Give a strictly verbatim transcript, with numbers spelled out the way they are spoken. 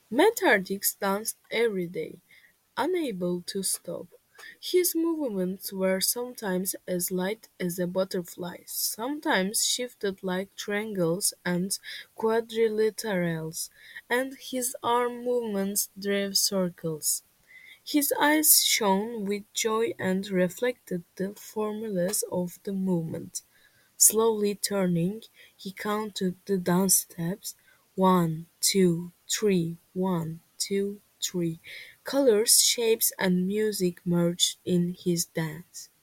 Metardix danced every day, unable to stop. His movements were sometimes as light as a butterfly's, sometimes shifted like triangles and quadrilaterals, and his arm movements drove circles. His eyes shone with joy and reflected the formulas of the movement. Slowly turning, he counted the dance steps: one, two, three, one, two, three. Colors, shapes, and music merged in his dance.